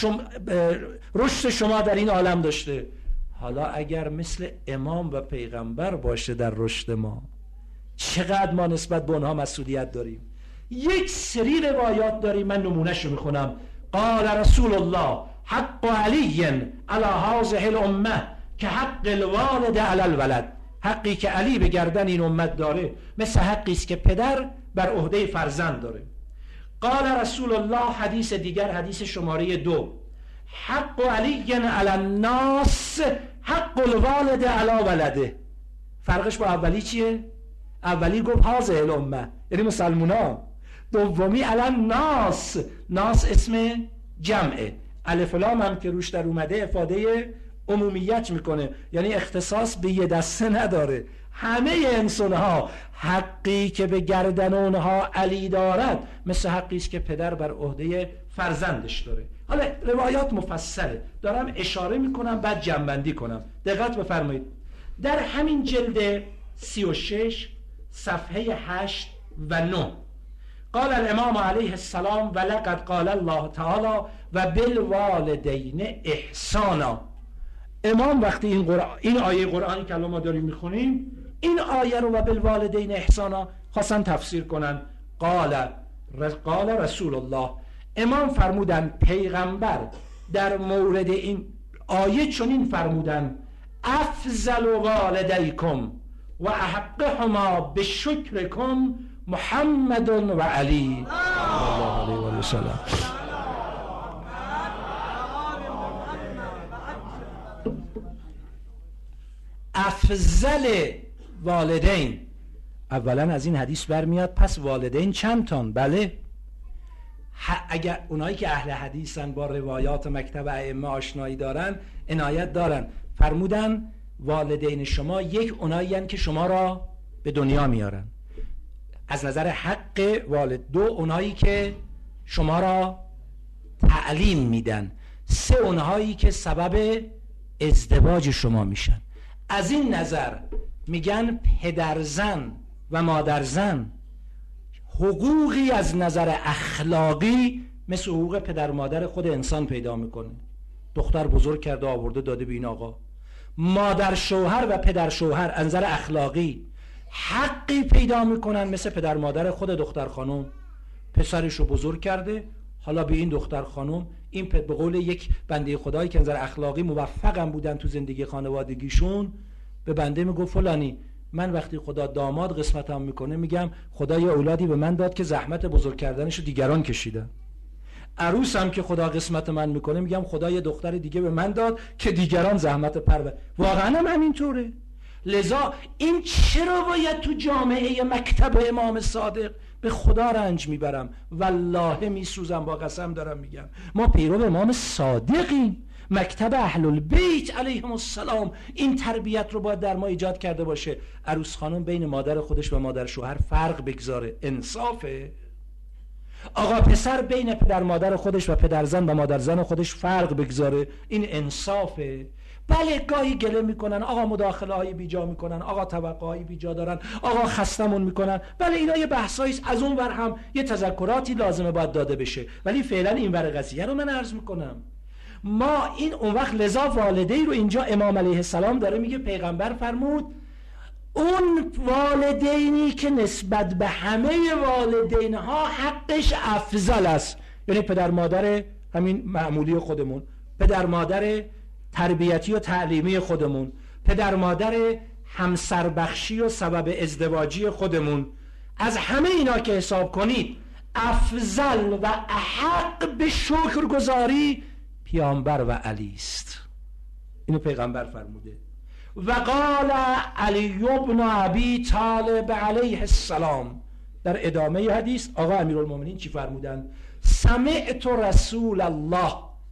Speaker 2: رشد شما در این عالم داشته. حالا اگر مثل امام و پیغمبر باشه در رشد ما،
Speaker 3: چقدر ما نسبت به اونها مسئولیت داریم. یک سری روایات داریم، من نمونهش رو میخونم. قال رسول الله حق علی علی هذه الامه که حق الوالد علی الولد، حقی که علی به گردن این امت داره مثل حقی است که پدر بر عهده فرزند داره. قال رسول الله، حدیث دیگر، حدیث شماره 2، حق علی علی الناس حق الوالد علی ولده. فرقش با اولی چیه؟ اولی گفت هذه الامه یعنی مسلمونا، دومی علی الناس، ناس اسم جمعه، الف لام هم که روش در اومده افاده عمومیت میکنه، یعنی اختصاص به یه دسته نداره. همه انسان ها حقی که به گردن اونها علی دارد مثل حقی است که پدر بر عهده فرزندش داره. حالا روایات مفصله، دارم اشاره میکنم بعد جمع‌بندی کنم. دقت بفرمایید، در همین جلد 36 صفحه 8 و 9 قال الامام علیه السلام ولقد قال الله تعالی و بالوالدین احسانا. امام وقتی این آیه قرآنی که الان ما داریم میخونیم، این آیه رو و بالوالدین احسانا خواستن تفسیر کنن. قال رسول الله، امام فرمودن پیغمبر در مورد این آیه چنین فرمودن افضل والدیکم و احقهما بشکرکم محمد و علی الله علیه و سلم. افضل والدین، اولا از این حدیث برمیاد پس والدین چند تان؟ بله، اگر اونایی که اهل حدیثن با روایات مکتب ائمه آشنایی دارن عنایت دارن، فرمودن والدین شما یک اونایی هن که شما را به دنیا میارن از نظر حق والد، دو اونایی که شما را تعلیم میدن، سه اونهایی که سبب ازدواج شما میشن. از این نظر میگن پدرزن و مادرزن حقوقی از نظر اخلاقی مثل حقوق پدر مادر خود انسان پیدا میکنه. دختر بزرگ کرده آورده داده به این آقا. مادر شوهر و پدر شوهر از نظر اخلاقی حقی پیدا میکنن مثل پدر مادر خود دختر خانم. پسرشو بزرگ کرده، حالا به این دختر خانم، این به قول یک بنده خدایی که از نظر اخلاقی موفقم بودن تو زندگی خانوادگیشون، به بنده میگه فلانی من وقتی خدا داماد قسمتم میکنه میگم خدا یه اولادی به من داد که زحمت بزرگ کردنشو دیگران کشیدن. عروسم که خدا قسمت من میکنه میگم خدا یه دختر دیگه به من داد که دیگران زحمت واقعا هم همینطوره. لذا این چرا باید تو جامعه مکتب امام صادق؟ به خدا رنج میبرم، والله میسوزم، با قسم دارم میگم، ما پیرو امام صادقیم. مکتب اهل البیت علیهم السلام این تربیت رو باید در ما ایجاد کرده باشه. عروس خانم بین مادر خودش و مادر شوهر فرق بگذاره، انصافه. آقا پسر بین پدر مادر خودش و پدرزن و مادرزن خودش فرق بگذاره، این انصافه. بله گاهی گله میکنن، آقا مداخله های بیجا میکنن، آقا توقع های بیجا دارن، آقا خستمون میکنن، بله اینا یه بحثاییست. از اون ور هم یه تذکراتی لازمه باید داده بشه، ولی فعلا این ور قضیه رو من عرض میکنم. ما این اون وقت لذا والدین رو اینجا امام علیه السلام داره میگه پیغمبر فرمود اون والدینی که نسبت به همه والدین ها حقش افضل است، یعنی پدر مادر همین معمولی خودمون، پدر مادر تربیتی و تعلیمی خودمون، پدر مادر همسربخشی و سبب ازدواجی خودمون، از همه اینا که حساب کنید افضل و احق به شکرگزاری پیامبر و علی است. اینو پیغمبر فرموده. و قال علی بن ابی طالب علیه السلام، در ادامه حدیث آقا امیرالمومنین چی فرمودن؟ سمعت رسول الله،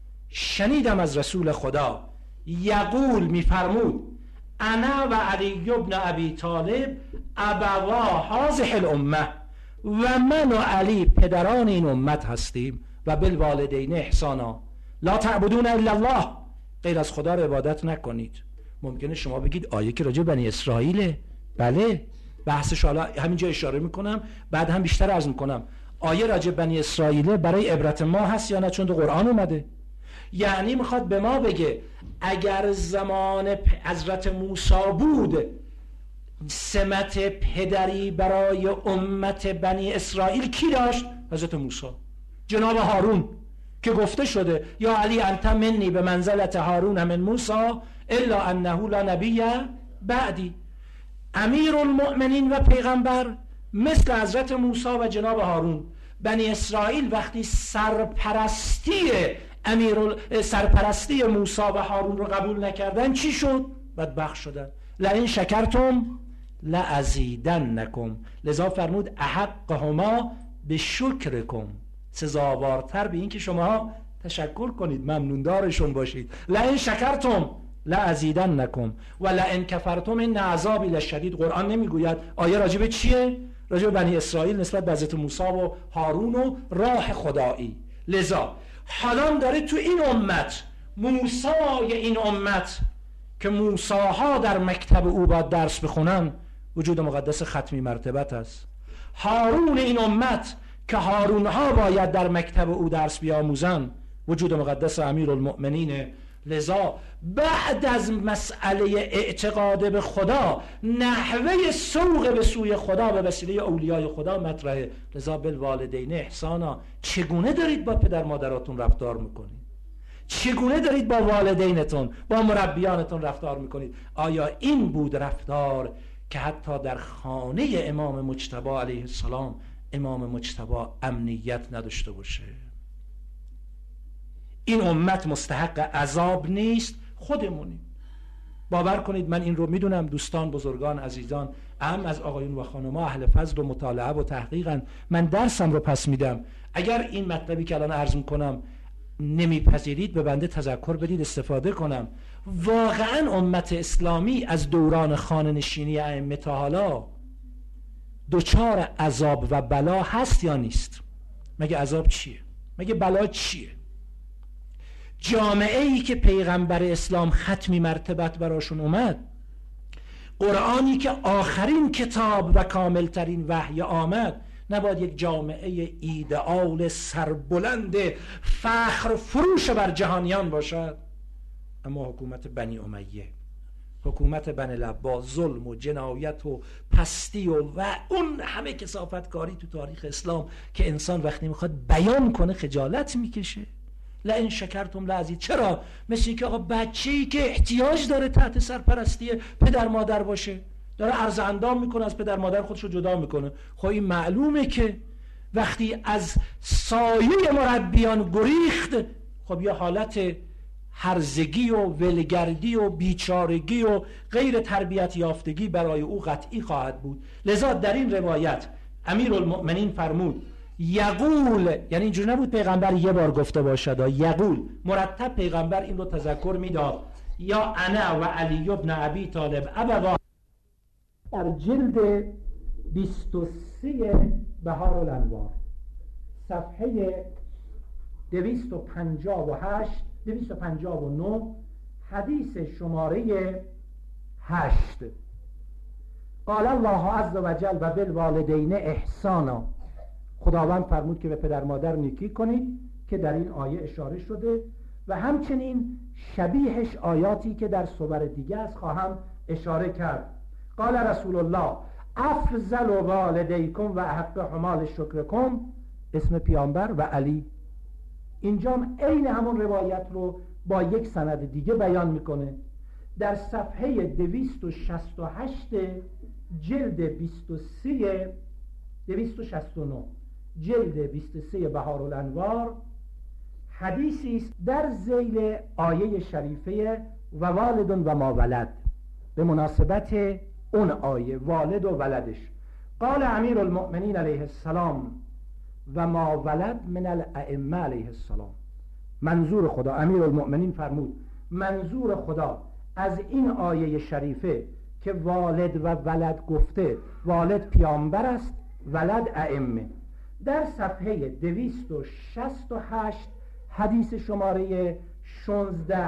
Speaker 3: شنیدم از رسول خدا، یقول میفرمود انا و علی بن ابی طالب ابوا هذه الامه، و من و علی پدران این امت هستیم، و بالوالدین احسانا لا تعبدون الا الله، غیر از خدا رو عبادت نکنید. ممکنه شما بگید آیه که راجع بنی اسرائیله. بله، بحثش حالا همینجا اشاره میکنم، بعد هم بیشتر عرض میکنم. آیه راجع بنی اسرائیله برای عبرت ما هست یا نه؟ چون تو قرآن اومده. یعنی میخواد به ما بگه اگر زمان حضرت موسی بود سمت پدری برای امت بنی اسرائیل کی داشت؟ حضرت موسی، جناب هارون، که گفته شده یا علی انت منی به منزلت هارون من موسی الا انه لا نبی بعدی. امیر المؤمنین و پیغمبر مثل حضرت موسی و جناب هارون. بنی اسرائیل وقتی سرپرستی موسی و هارون رو قبول نکردن چی شد؟ بدبخت شدن. لئن شکرتم لازیدنکم، لذا فرمود احقهما به شکرکم، سزاوارتر به این که شما تشکر کنید، ممنوندارشون باشید. لئن شکرتم لازیدنکم و لئن کفرتم ان عذابی لشدید. قرآن نمیگوید آیه راجب چیه؟ راجب بنی اسرائیل نسبت به حضرت موسی و هارون و راه خدایی. لذا حالا داره تو این امت، موسای این امت که موساها در مکتب او باید درس بخونن، وجود مقدس ختمی مرتبت است. هارون این امت که هارونها باید در مکتب او درس بیاموزن، وجود مقدس امیرالمؤمنین. لذا بعد از مسئله اعتقاد به خدا، نحوه سوق به سوی خدا به وسیله اولیای خدا مطرحه. لذا بالوالدین احسانا، چگونه دارید با پدر مادراتون رفتار میکنید؟ چگونه دارید با والدینتون، با مربیانتون رفتار میکنید؟ آیا این بود رفتار که حتی در خانه امام مجتبی علیه السلام امام مجتبی امنیت نداشته باشه؟ این امت مستحق عذاب نیست، خودمونیم. باور کنید من این رو میدونم، دوستان، بزرگان، عزیزان، اهم از آقایون و خانم‌ها اهل فضل و مطالعه و تحقیقن. من درسم رو پس میدم. اگر این مطلبی که الان عرض میکنم نمیپذیرید، به بنده تذکر بدید استفاده کنم. واقعا امت اسلامی از دوران خانه نشینی ائمه تا حالا دچار عذاب و بلا هست یا نیست؟ مگه عذاب چیه؟ مگه بلا چیه؟ جامعه ای که پیغمبر اسلام ختمی مرتبت براشون اومد، قرآنی که آخرین کتاب و کاملترین وحی آمد، نباید یک جامعه ایدئال سربلند فخر فروش بر جهانیان باشد. اما حکومت بنی امیه، حکومت بنی العباس، ظلم و جنایت و پستی و اون همه کثافتکاری تو تاریخ اسلام که انسان وقتی میخواد بیان کنه خجالت میکشه. لئن شکرتم لازید. چرا؟ مثل اینکه آقا بچه‌ای که احتیاج داره تحت سرپرستی پدر مادر باشه، داره عرض اندام میکنه، از پدر مادر خودشو جدا میکنه. خب این معلومه که وقتی از سایه مربیان گریخت، خب یه حالت هرزگی و ولگردی و بیچارگی و غیر تربیت یافتگی برای او قطعی خواهد بود. لذا در این روایت امیرالمؤمنین فرمود یقول، یعنی اینجوری نبود پیغمبر یه بار گفته باشد، یقول مرتب پیغمبر این رو تذکر میداد. یا انا و علی ابن ابی طالب ابوا، در جلد 23 بهار الانوار صفحه 258 259 حدیث شماره 8. قال الله عز وجل و بالوالدین احسانا، خداوند فرمود که به پدر مادر نیکی کنید که در این آیه اشاره شده و همچنین شبیهش آیاتی که در صور دیگه است خواهم اشاره کرد. قال رسول الله افضل والدیکم و احق حمال شکرکم، اسم پیامبر و علی. اینجا عین همون روایت رو با یک سند دیگه بیان میکنه. در صفحه 268 جلد 269 جلد 23 بهار الانوار حدیثی است در ذیل آیه شریفه و والد و ما ولد، به مناسبت اون آیه والد و ولدش. قال امیر المؤمنین علیه السلام و ما ولد من الائمه علیه السلام. منظور خدا، امیر المؤمنین فرمود منظور خدا از این آیه شریفه که والد و ولد گفته، والد پیامبر است، ولد ائمه. در صفحه 268 حدیث شماره 16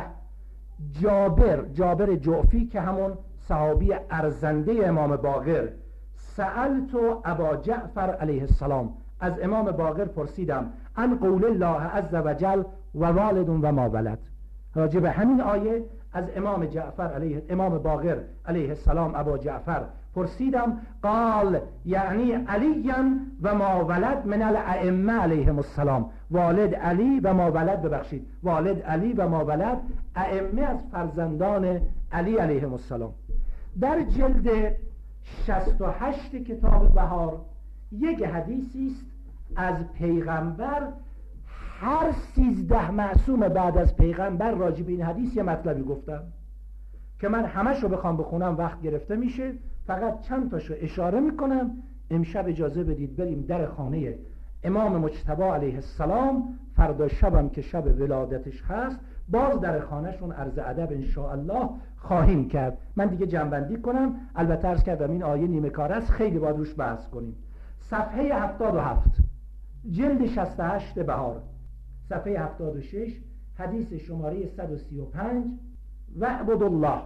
Speaker 3: جابر جعفی که همون صحابی ارزنده امام باقر، سألت ابا جعفر علیه السلام، از امام باقر پرسیدم عن قول الله عز وجل و والد و ما ولد. راجع به همین آیه از امام باقر علیه السلام ابا جعفر پرسیدم قال یعنی علی و ما ولد من الائمه علیهم السلام، والد علی و ما ولد، ببخشید والد علی و ما ولد ائمه از فرزندان علی علیهم السلام. در جلد 68 کتاب بهار یک حدیثی است از پیغمبر. هر 13 معصوم بعد از پیغمبر راجع به این حدیث یه مطلبی گفتم که من همش رو بخوام بخونم وقت گرفته میشه، فقط چند تاشو اشاره میکنم. امشب اجازه بدید بریم در خانه امام مجتبی علیه السلام، فردا شبم که شب ولادتش هست باز در خانهشون عرض ادب انشاءالله خواهیم کرد. من دیگه جنبندی کنم، البته عرض کردم این آیه نیمه کار است، خیلی باید روش بحث کنیم. صفحه 77 جلد 68 بهار، صفحه 76 حدیث شماره 135 واعبدوا الله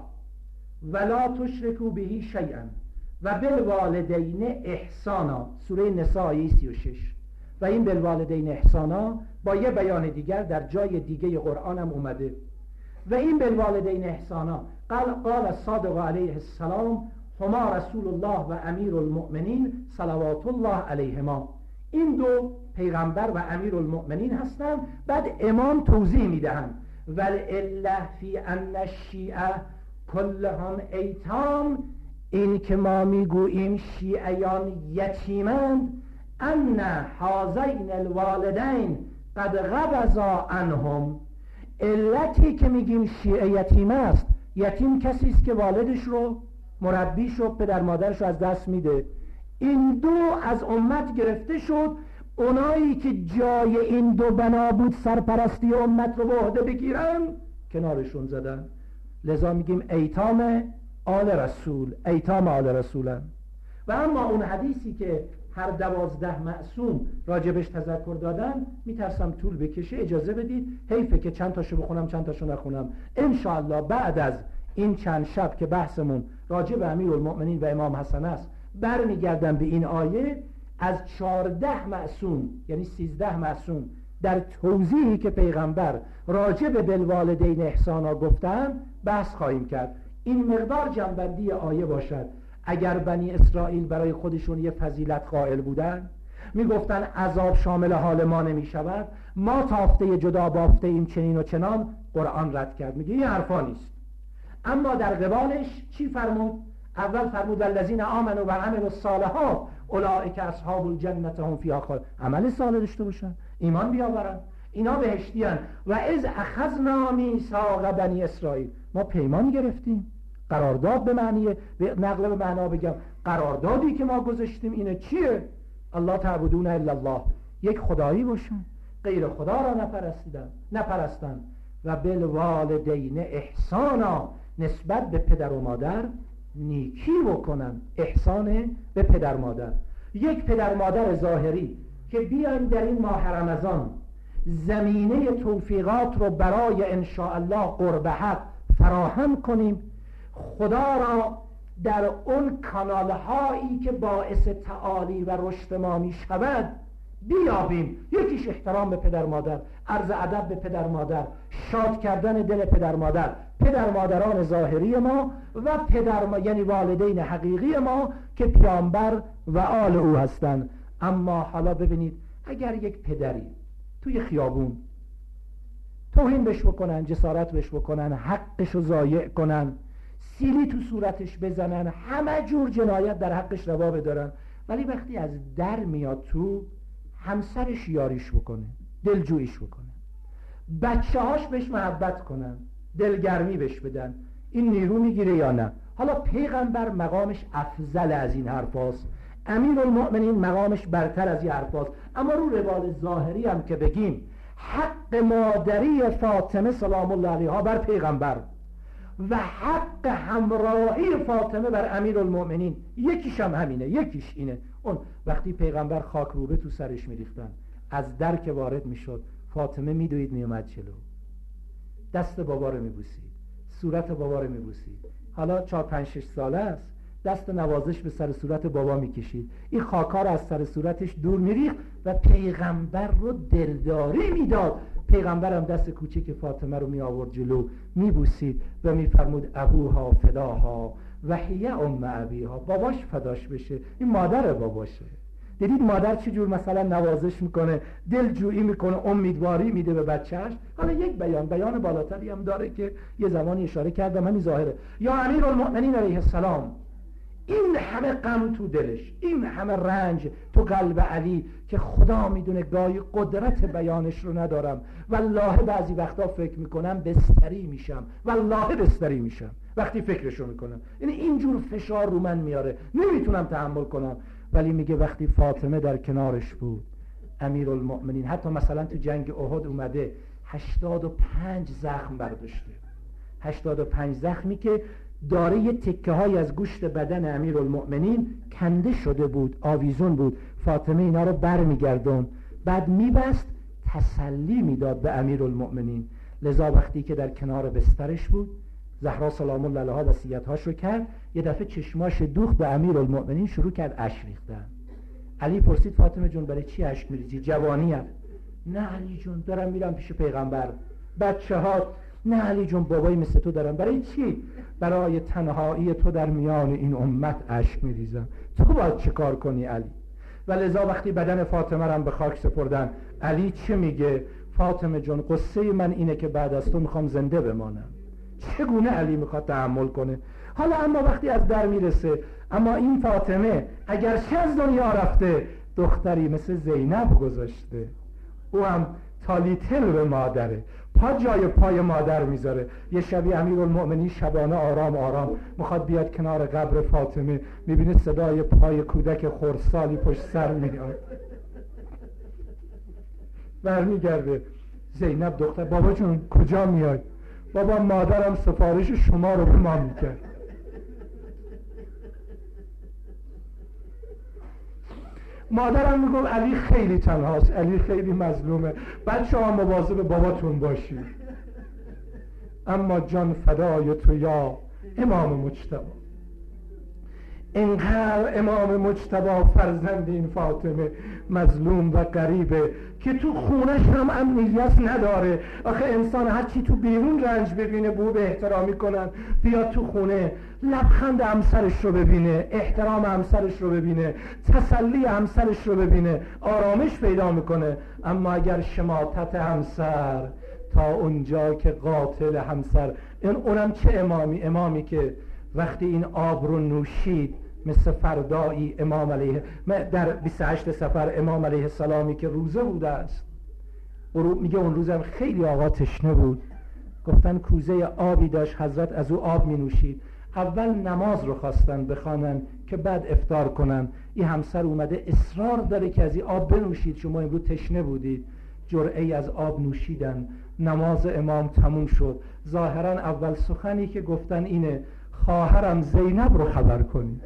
Speaker 3: ولا تشركوا به شیئا و بالوالدین احسانا، سوره نساء 36. و این بالوالدین احسانا با یه بیان دیگر در جای دیگه قرآن هم اومده. و این بالوالدین احسانا قال الصادق علیه السلام هما رسول الله و امیر المؤمنین صلوات الله علیهما. این دو پیغمبر و امیر المؤمنین هستند. بعد امام توضیح میدهند والعله فی ان الشیعه کلهم ایتام، این که ما میگوییم شیعیان یتیمند، ان هذین الوالدین قد غبضا عنهم، علتی که میگیم شیعه یتیم است، یتیم کسی است که والدش رو، مربیش رو، پدر مادرش رو از دست میده. این دو از امت گرفته شد، اونایی که جای این دو بنا بود سرپرستی امت رو به عهده بگیرن کنارشون زدن. لذا میگیم ایتام آل رسول، ایتام آل رسولن. و اما اون حدیثی که هر 12 معصوم راجبش تذکر دادن میترسم طول بکشه، اجازه بدید، حیفه که چند تاشو بخونم چند تاشو نخونم. انشاءالله بعد از این چند شب که بحثمون راجب امیر المؤمنین و امام حسن است برمیگردم به این آیه، از 14 معصوم یعنی 13 معصوم در توضیحی که پیغمبر راجب بالوالدین احسانا گفتن بحث خواهیم کرد. این مقدار جنبندی آیه باشد. اگر بنی اسرائیل برای خودشون یه فضیلت قائل بودن، میگفتن عذاب شامل حال ما نمی شود، ما تافته جدا بافته ایم چنین و چنان، قرآن رد کرد، میگه این حرفا نیست. اما در قبالش چی فرمود؟ اول فرمود والذین آمنوا و عملوا الصالحات اولئک اصحاب الجنة هم فیها خالدون. عمل صالح داشته باشن، ایمان بیاورن، اینا بهشتیان. و اذ اخذنا میثاق بنی اسرائیل، ما پیمان گرفتیم، قرارداد به معنی نقل به معنا بگم، قراردادی که ما گذاشتیم اینه چیه؟ الله تعبدون الا الله، یک خدایی باشن، غیر خدا را نپرستن و بالوالدین احسانا، نسبت به پدر و مادر نیکی بکنن. احسان به پدر مادر. یک پدر مادر ظاهری که بیایم در این ماه رمضان زمینه توفیقات رو برای انشاءالله قرب حق فراهم کنیم، خدا را در اون کانالهایی که باعث تعالی و رشد ما می شود بیابیم. یکیش احترام به پدر مادر، عرض ادب به پدر مادر، شاد کردن دل پدر مادر، پدر مادران ظاهری ما و یعنی والدین حقیقی ما که پیامبر و آل او هستند. اما حالا ببینید اگر یک پدری توی خیابون توهین بهش بکنن، جسارت بهش بکنن، حقش رو ضایع کنن، سیلی تو صورتش بزنن، همه جور جنایت در حقش روا بدارن، ولی وقتی از در میاد تو همسرش یاریش بکنه، دلجوییش بکنه، بچه هاش بهش محبت کنن، دلگرمی بهش بدن، این نیرو میگیره یا نه؟ حالا پیغمبر مقامش افضل از این حرف هاست، امیر المؤمنین مقامش برتر از این حرف هاست. اما رو روال ظاهری هم که بگیم حق مادری فاطمه سلام الله علیها بر پیغمبر و حق همراهی فاطمه بر امیر المؤمنین یکیش هم همینه، یکیش اینه. اون وقتی پیغمبر خاک روبه تو سرش میریختن، از در که وارد میشد فاطمه میدوید میومد جلو، دست بابا رو میبوسید، صورت بابا رو میبوسید. حالا 4-5-6 ساله است، دست نوازش به سر صورت بابا میکشید، این خاکا رو از سر صورتش دور میریخت و پیغمبر رو دلداری میداد. پیغمبر هم دست کوچک فاطمه رو می آورد جلو، میبوسید و میفرمود ابوها فداها و هی ام ابیها، باباش فداش بشه، این مادر باباشه. دیدید مادر چه جور مثلا نوازش میکنه، دلجویی میکنه، امیدواری میده به بچهش. حالا یک بیان بالاتری هم داره که یه زمانی اشاره کردم، همین ظاهره. یا امیرالمؤمنین علیه السلام، این همه غم تو دلش، این همه رنج تو قلب علی که خدا میدونه گاهی قدرت بیانش رو ندارم، والله بعضی وقتا فکر میکنم بستری میشم، والله بستری میشم وقتی فکرشو میکنم. یعنی اینجور فشار رو من میاره، نمیتونم تحمل کنم. ولی میگه وقتی فاطمه در کنارش بود، امیرالمؤمنین حتی مثلا تو جنگ احد اومده 85 زخم برداشته، 85 زخمی که داره یه تکه های از گوشت بدن امیرالمؤمنین کنده شده بود، آویزون بود. فاطمه اینا رو برمیگردون، بعد میبست، تسلی میداد به امیرالمؤمنین. لذا وقتی که در کنار بسترش بود، زهرا سلام الله علیها وصیت‌هاش رو کرد، یه دفعه چشماش دوخت به امیرالمؤمنین، شروع کرد اشک ریختن. علی پرسید فاطمه جون برای چی اشک میریزی؟ جوانی‌ام. نه علی جون دارم میرم پیش پیغمبر. بچه‌هات؟ نه علی جون بابایی مثل تو دارم. برای چی؟ برای تنهایی تو در میان این امت اشک میریزم. تو باید چه کار کنی علی؟ و لذا وقتی بدن فاطمه رو به خاک سپردن، علی چه میگه؟ فاطمه جون قصه من اینه که بعد از تو میخوام زنده بمانم. چگونه علی میخواد تحمل کنه؟ حالا اما وقتی از در میرسه، اما این فاطمه اگرچه از دنیا رفته، دختری مثل زینب گذاشته. او هم تالیتل به مادره، پا جای پای مادر میذاره. یه شبی امیرالمؤمنین شبانه آرام آرام میخواد بیاد کنار قبر فاطمه، میبینه صدای پای کودک خردسالی پشت سر میاد، برمیگرده. زینب دختر، بابا جون کجا میای؟ بابا مادرم سفارش شما رو به ما میکرد. مادرم میگم علی خیلی تنهاست، علی خیلی مظلومه، بچه ها مواظب باباتون باشی. اما جان فدای تو یا امام مجتبی. اینقدر امام مجتبی فرزند این فاطمه مظلوم و غریبه که تو خونش هم امنیت نداره. آخه انسان هر چی تو بیرون رنج ببینه بو به احترامی کنن، بیا تو خونه لبخند همسرش رو ببینه، احترام همسرش رو ببینه، تسلی همسرش رو ببینه، آرامش پیدا میکنه. اما اگر شماتت همسر تا اونجا که قاتل همسر، اونم چه امامی که وقتی این آب رو نوشید مثل فردایی امام علیه در 28 صفر امام علیه السلامی که روزه بوده است، میگه اون روزم خیلی آقا تشنه بود، گفتن کوزه آبی داشت حضرت، از او آب می نوشید. اول نماز رو خواستن بخوانن که بعد افطار کنن. این همسر اومده اصرار داره که از این آب بنوشید، شما امروز تشنه بودید. جرعه‌ای از آب نوشیدن، نماز امام تموم شد. ظاهرا اول سخنی که گفتن اینه خواهرم زینب رو خبر کنی.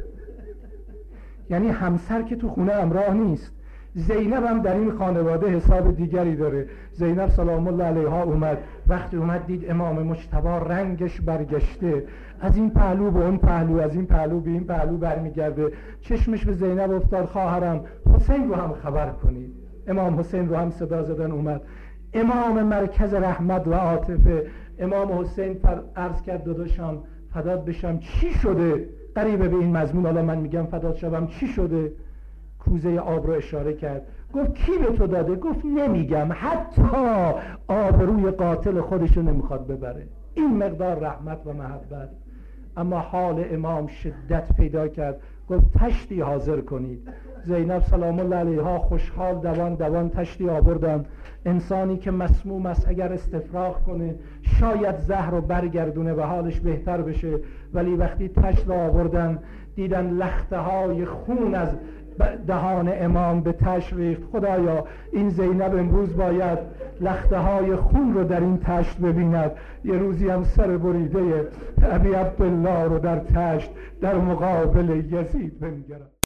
Speaker 3: یعنی همسر که تو خونه همراه نیست، زینب هم در این خانواده حساب دیگری داره. زینب سلام الله علیها اومد، وقتی اومد دید امام مجتبی رنگش برگشته، از این پهلو به اون پهلو، از این پهلو به این پهلو برمیگرده. چشمش به زینب افتاد، خواهرم حسین رو هم خبر کنید. امام حسین رو هم صدا زدن اومد. امام مرکز رحمت و عاطفه امام حسین عرض کرد داداشم فدات بشم، چی شده؟ قریبه به این مضمون، حالا من میگم فدات شوم، چی شده؟ کوزه آب رو اشاره کرد، گفت کی به تو داده؟ گفت نمیگم، حتی آبروی قاتل خودشو نمیخواد ببره. این مقدار رحمت و محبت. اما حال امام شدت پیدا کرد، گفت تشتی حاضر کنید. زینب سلام الله علیها خوشحال دوان تشتی آوردن. انسانی که مسموم است اگر استفراغ کنه شاید زهر رو برگردونه و حالش بهتر بشه، ولی وقتی تشت را آوردن دیدن لخته های خون از دهان امام به تشت ریخت. خدایا این زینب امروز باید لخته های خون رو در این تشت ببیند. یه روزی هم سر بریده ابی عبدالله رو در تشت در مقابل یزید بنگرد.